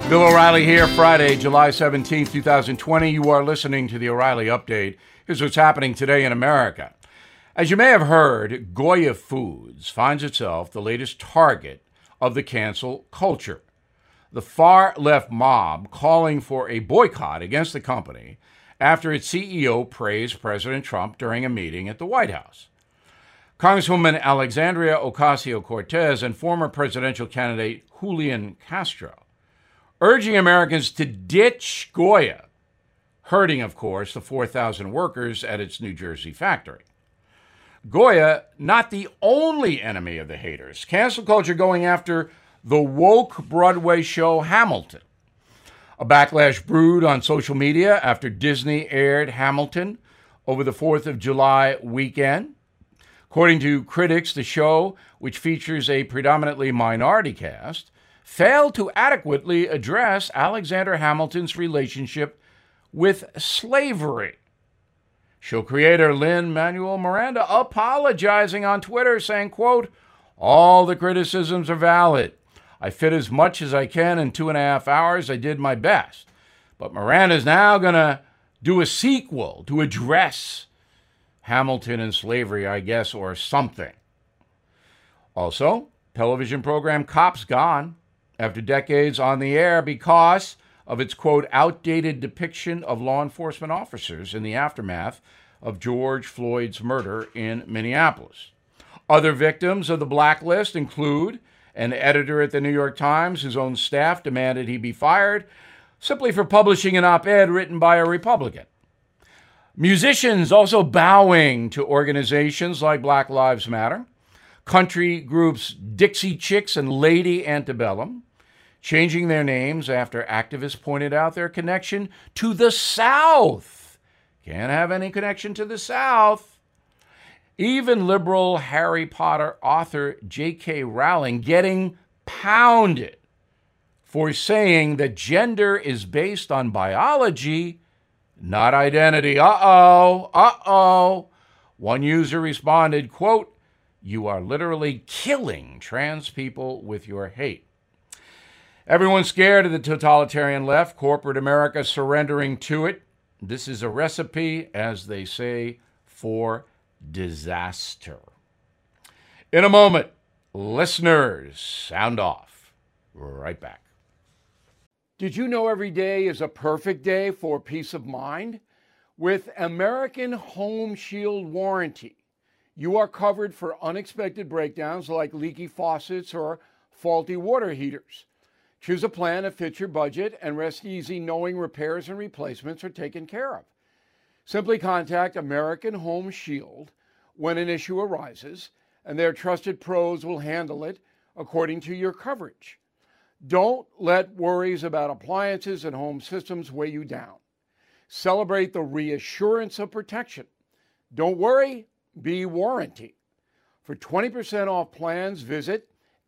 Bill O'Reilly here, Friday, July 17th, 2020. You are listening to the O'Reilly Update. Here's what's happening today in America. As you may have heard, Goya Foods finds itself the latest target of the cancel culture. The far-left mob calling for a boycott against the company after its CEO praised President Trump during a meeting at the White House. Congresswoman Alexandria Ocasio-Cortez and former presidential candidate Julian Castro urging Americans to ditch Goya, hurting, of course, the 4,000 workers at its New Jersey factory. Goya, not the only enemy of the haters. Cancel culture going after the woke Broadway show Hamilton. A backlash brewed on social media after Disney aired Hamilton over the 4th of July weekend. According to critics, the show, which features a predominantly minority cast, failed to adequately address Alexander Hamilton's relationship with slavery. Show creator Lin-Manuel Miranda apologizing on Twitter, saying, quote, "All the criticisms are valid. I fit as much as I can in 2.5 hours. I did my best. But Miranda's now going to do a sequel to address Hamilton and slavery, I guess, or something." Also, television program Cops Gone, after decades on the air because of its, quote, outdated depiction of law enforcement officers in the aftermath of George Floyd's murder in Minneapolis. Other victims of the blacklist include an editor at the New York Times whose own staff demanded he be fired simply for publishing an op-ed written by a Republican. Musicians also bowing to organizations like Black Lives Matter, country groups Dixie Chicks and Lady Antebellum, changing their names after activists pointed out their connection to the South. Can't have any connection to the South. Even liberal Harry Potter author J.K. Rowling getting pounded for saying that gender is based on biology, not identity. Uh-oh. One user responded, quote, "You are literally killing trans people with your hate." Everyone's scared of the totalitarian left, corporate America surrendering to it. This is a recipe, as they say, for disaster. In a moment, listeners, sound off. Right back. Did you know every day is a perfect day for peace of mind? With American Home Shield Warranty, you are covered for unexpected breakdowns like leaky faucets or faulty water heaters. Choose a plan that fits your budget and rest easy knowing repairs and replacements are taken care of. Simply contact American Home Shield when an issue arises, and their trusted pros will handle it according to your coverage. Don't let worries about appliances and home systems weigh you down. Celebrate the reassurance of protection. Don't worry, be warranty. For 20% off plans, visit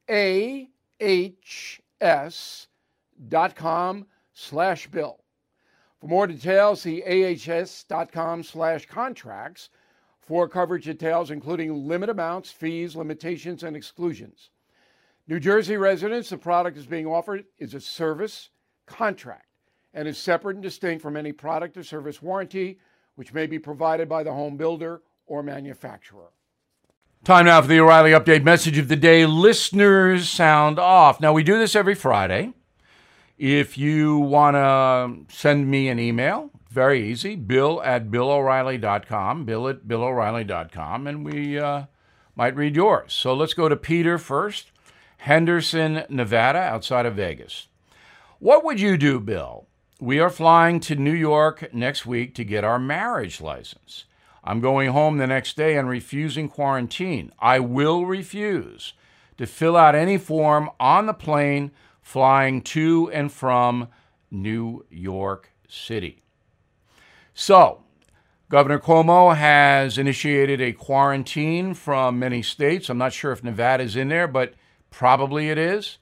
ahs.com/bill. For more details, see ahs.com/contracts for coverage details, including limit amounts, fees, limitations, and exclusions. New Jersey residents, the product is being offered is a service contract and is separate and distinct from any product or service warranty, which may be provided by the home builder or manufacturer. Time now for the O'Reilly Update message of the day. Listeners, sound off. Now, we do this every Friday. If you want to send me an email, very easy, bill@BillO'Reilly.com, bill@BillO'Reilly.com, and we might read yours. So let's go to Peter first. Henderson, Nevada, outside of Vegas. What would you do, Bill? We are flying to New York next week to get our marriage license. I'm going home the next day and refusing quarantine. I will refuse to fill out any form on the plane flying to and from New York City. So, Governor Cuomo has initiated a quarantine from many states. I'm not sure if Nevada's in there, but probably it is.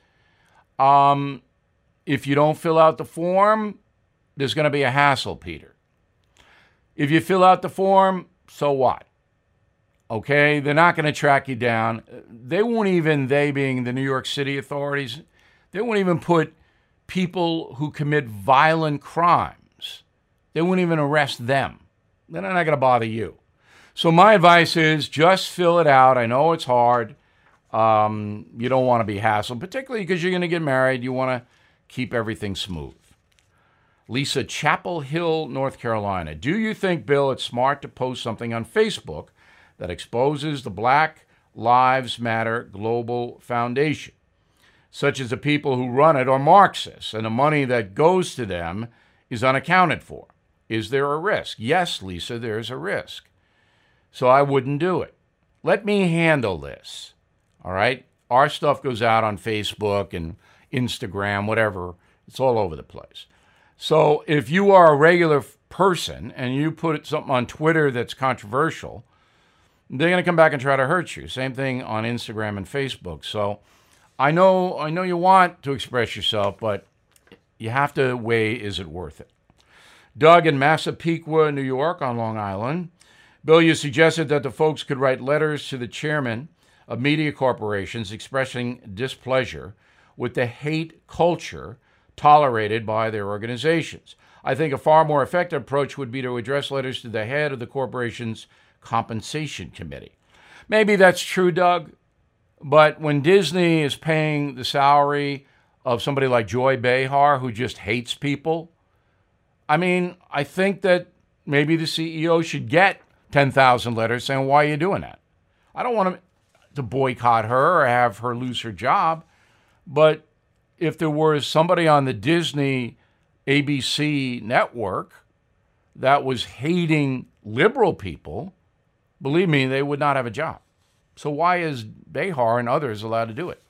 If you don't fill out the form, there's going to be a hassle, Peter. If you fill out the form, so what? Okay, they're not going to track you down. They won't even, they being the New York City authorities, they won't even put people who commit violent crimes. They wouldn't even arrest them. Then they're not going to bother you. So my advice is just fill it out. I know it's hard. You don't want to be hassled, particularly because you're going to get married. You want to keep everything smooth. Lisa, Chapel Hill, North Carolina. Do you think, Bill, it's smart to post something on Facebook that exposes the Black Lives Matter Global Foundation, such as the people who run it are Marxists, and the money that goes to them is unaccounted for? Is there a risk? Yes, Lisa, there's a risk. So I wouldn't do it. Let me handle this. All right? Our stuff goes out on Facebook and Instagram, whatever. It's all over the place. So if you are a regular person and you put something on Twitter that's controversial, they're going to come back and try to hurt you. Same thing on Instagram and Facebook. So I know you want to express yourself, but you have to weigh, is it worth it? Doug in Massapequa, New York on Long Island. Bill, you suggested that the folks could write letters to the chairman of media corporations expressing displeasure with the hate culture tolerated by their organizations. I think a far more effective approach would be to address letters to the head of the corporation's compensation committee. Maybe that's true, Doug, but when Disney is paying the salary of somebody like Joy Behar, who just hates people, I mean, I think that maybe the CEO should get 10,000 letters saying, why are you doing that? I don't want to boycott her or have her lose her job, but if there was somebody on the Disney ABC network that was hating liberal people, believe me, they would not have a job. So why is Behar and others allowed to do it?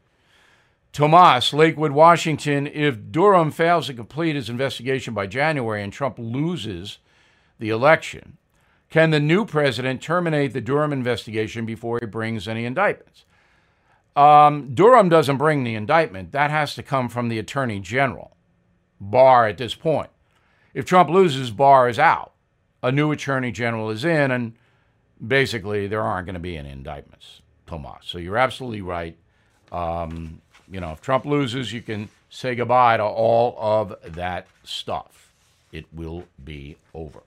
Tomas, Lakewood, Washington. If Durham fails to complete his investigation by January and Trump loses the election, can the new president terminate the Durham investigation before he brings any indictments? Durham doesn't bring the indictment. That has to come from the attorney general, Barr at this point. If Trump loses, Barr is out. A new attorney general is in, and basically there aren't going to be any indictments, Tomas. So you're absolutely right. If Trump loses, you can say goodbye to all of that stuff. It will be over.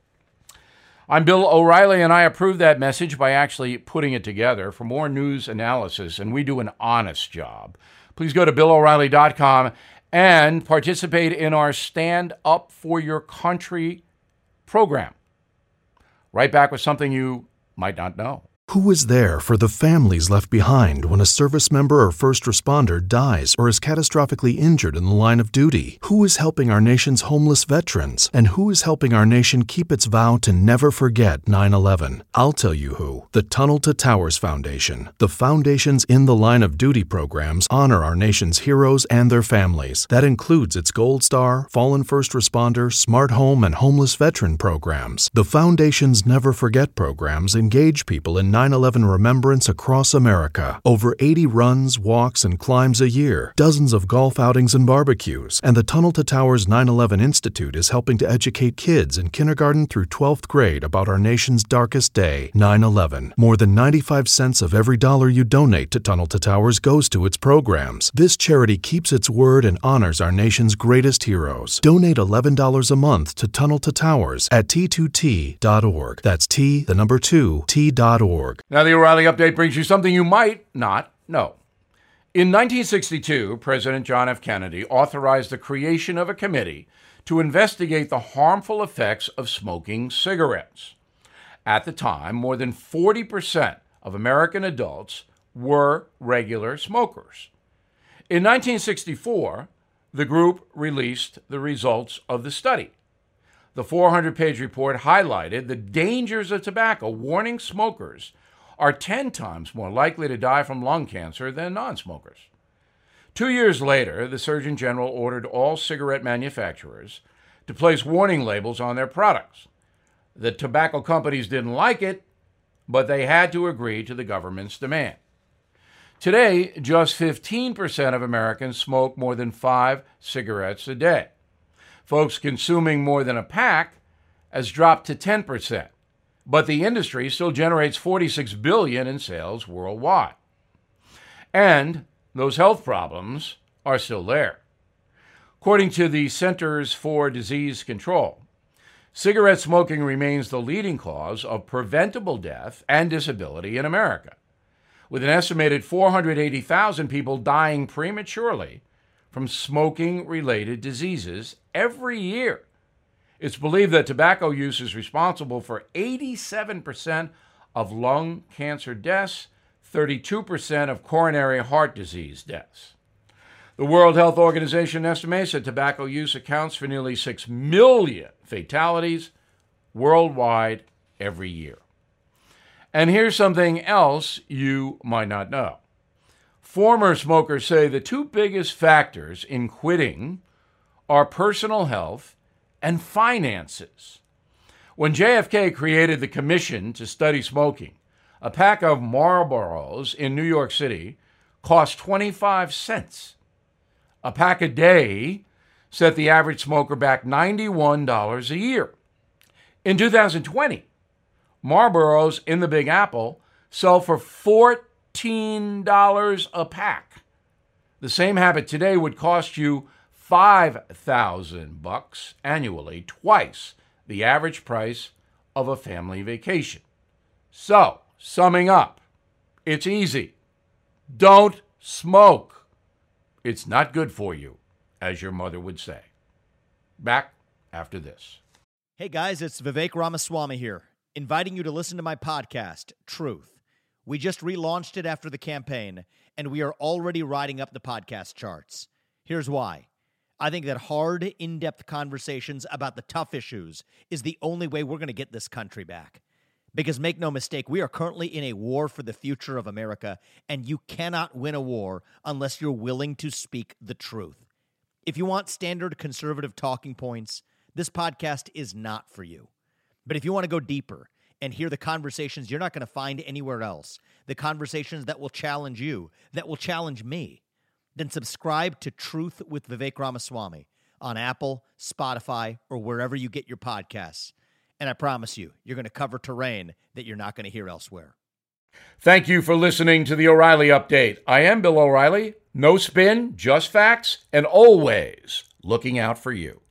I'm Bill O'Reilly, and I approve that message by actually putting it together. For more news analysis, and we do an honest job, please go to BillO'Reilly.com and participate in our Stand Up for Your Country program. Right back with something you might not know. Who is there for the families left behind when a service member or first responder dies or is catastrophically injured in the line of duty? Who is helping our nation's homeless veterans? And who is helping our nation keep its vow to never forget 9/11? I'll tell you who. The Tunnel to Towers Foundation. The foundation's In the Line of Duty programs honor our nation's heroes and their families. That includes its Gold Star, Fallen First Responder, Smart Home, and Homeless Veteran programs. The foundation's Never Forget programs engage people in 9/11 remembrance across America. Over 80 runs, walks, and climbs a year, dozens of golf outings and barbecues, and the Tunnel to Towers 9/11 Institute is helping to educate kids in kindergarten through 12th grade about our nation's darkest day, 9/11. More than 95 cents of every dollar you donate to Tunnel to Towers goes to its programs. This charity keeps its word and honors our nation's greatest heroes. Donate $11 a month to Tunnel to Towers at T2T.org. That's T, the number 2, T.org. Now, the O'Reilly Update brings you something you might not know. In 1962, President John F. Kennedy authorized the creation of a committee to investigate the harmful effects of smoking cigarettes. At the time, more than 40% of American adults were regular smokers. In 1964, the group released the results of the study. The 400-page report highlighted the dangers of tobacco, warning smokers are 10 times more likely to die from lung cancer than non-smokers. 2 years later, the Surgeon General ordered all cigarette manufacturers to place warning labels on their products. The tobacco companies didn't like it, but they had to agree to the government's demand. Today, just 15% of Americans smoke more than 5 cigarettes a day. Folks consuming more than a pack has dropped to 10%. But the industry still generates $46 billion in sales worldwide. And those health problems are still there. According to the Centers for Disease Control, cigarette smoking remains the leading cause of preventable death and disability in America, with an estimated 480,000 people dying prematurely from smoking-related diseases every year. It's believed that tobacco use is responsible for 87% of lung cancer deaths, 32% of coronary heart disease deaths. The World Health Organization estimates that tobacco use accounts for nearly 6 million fatalities worldwide every year. And here's something else you might not know. Former smokers say the two biggest factors in quitting are personal health and finances. When JFK created the commission to study smoking, a pack of Marlboros in New York City cost 25 cents. A pack a day set the average smoker back $91 a year. In 2020, Marlboros in the Big Apple sell for $14 a pack. The same habit today would cost you $5,000 annually, twice the average price of a family vacation. So, summing up, it's easy. Don't smoke. It's not good for you, as your mother would say. Back after this. Hey guys, it's Vivek Ramaswamy here, inviting you to listen to my podcast, Truth. We just relaunched it after the campaign, and we are already riding up the podcast charts. Here's why. I think that hard, in-depth conversations about the tough issues is the only way we're going to get this country back. Because make no mistake, we are currently in a war for the future of America, and you cannot win a war unless you're willing to speak the truth. If you want standard conservative talking points, this podcast is not for you. But if you want to go deeper and hear the conversations you're not going to find anywhere else, the conversations that will challenge you, that will challenge me, then subscribe to Truth with Vivek Ramaswamy on Apple, Spotify, or wherever you get your podcasts. And I promise you, you're going to cover terrain that you're not going to hear elsewhere. Thank you for listening to the O'Reilly Update. I am Bill O'Reilly. No spin, just facts, and always looking out for you.